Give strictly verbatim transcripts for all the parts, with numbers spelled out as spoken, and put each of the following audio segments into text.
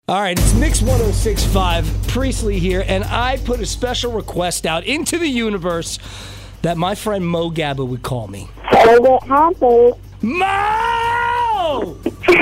All right, it's Mix one oh six point five, Priestley here, and I put a special request out into the universe that my friend Mo Gabba would call me. So get happy. Mo!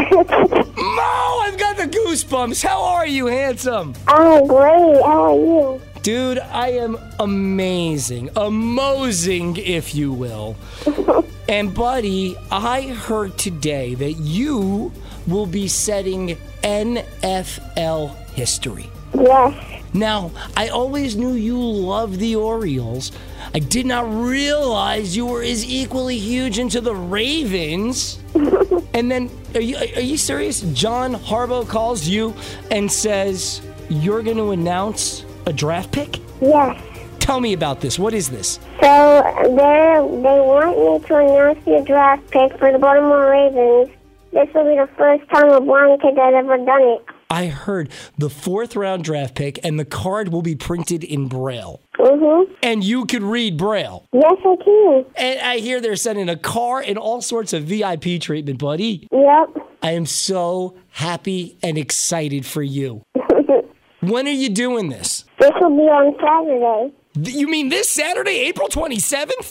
Mo, I've got the goosebumps. How are you, handsome? I'm great. How are you? Dude, I am amazing. Amazing, if you will. And, buddy, I heard today that you will be setting N F L history. Yes. Now, I always knew you loved the Orioles. I did not realize you were as equally huge into the Ravens. And then, are you, are you serious? John Harbaugh calls you and says you're going to announce a draft pick? Yes. Tell me about this. What is this? So they they want me to announce the draft pick for the Baltimore Ravens. This will be the first time a blind kid has ever done it. I heard the fourth round draft pick, and the card will be printed in Braille. Mm-hmm. And you could read Braille. Yes, I can. And I hear they're sending a car and all sorts of V I P treatment, buddy. Yep. I am so happy and excited for you. When are you doing this? This will be on Saturday. You mean this Saturday, April twenty-seventh?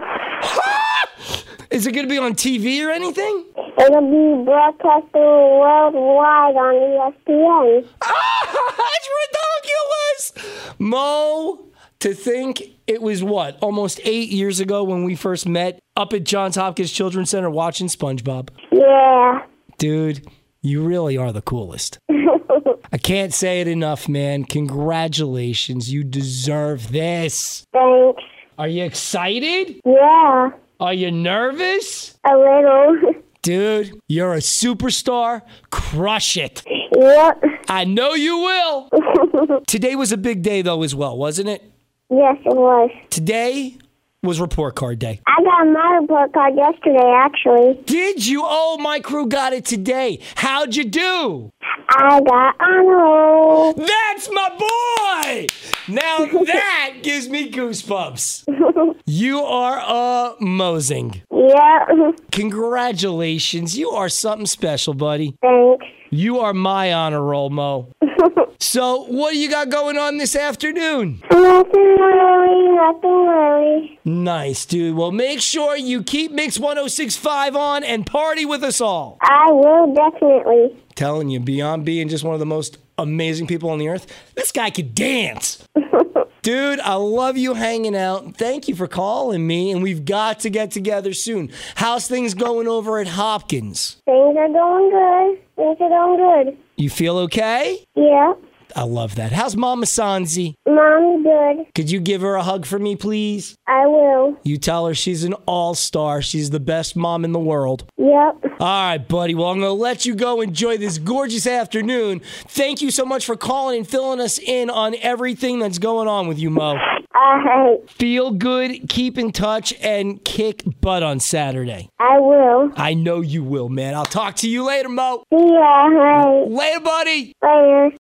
Yes. Is it going to be on T V or anything? It'll be broadcasted worldwide on E S P N. Ah, it's ridiculous! Mo, to think it was what, almost eight years ago when we first met up at Johns Hopkins Children's Center watching SpongeBob. Yeah. Dude, you really are the coolest. I can't say it enough, man. Congratulations. You deserve this. Thanks. Are you excited? Yeah. Are you nervous? A little. Dude, you're a superstar. Crush it. Yep. I know you will. Today was a big day, though, as well, wasn't it? Yes, it was. Today was report card day. I got my report card yesterday, actually. Did you? Oh, my crew got it today. How'd you do? I got honor roll. That's my boy! Now that gives me goosebumps. You are amazing. Yeah. Congratulations. You are something special, buddy. Thanks. You are my honor roll, Mo. So, what do you got going on this afternoon? Nothing really, nothing really. Nice, dude. Well, make sure you keep Mix one oh six point five on and party with us all. I will definitely. Telling you, beyond being just one of the most amazing people on the earth, this guy could dance. Dude, I love you hanging out. Thank you for calling me, and we've got to get together soon. How's things going over at Hopkins? Things are going good. Things are going good. You feel okay? Yeah. I love that. How's Mama Sanzi? Mom's good. Could you give her a hug for me, please? I will. You tell her she's an all-star. She's the best mom in the world. Yep. All right, buddy. Well, I'm going to let you go enjoy this gorgeous afternoon. Thank you so much for calling and filling us in on everything that's going on with you, Mo. All right. Feel good, keep in touch, and kick butt on Saturday. I will. I know you will, man. I'll talk to you later, Mo. See ya. All right. Later, buddy. Later.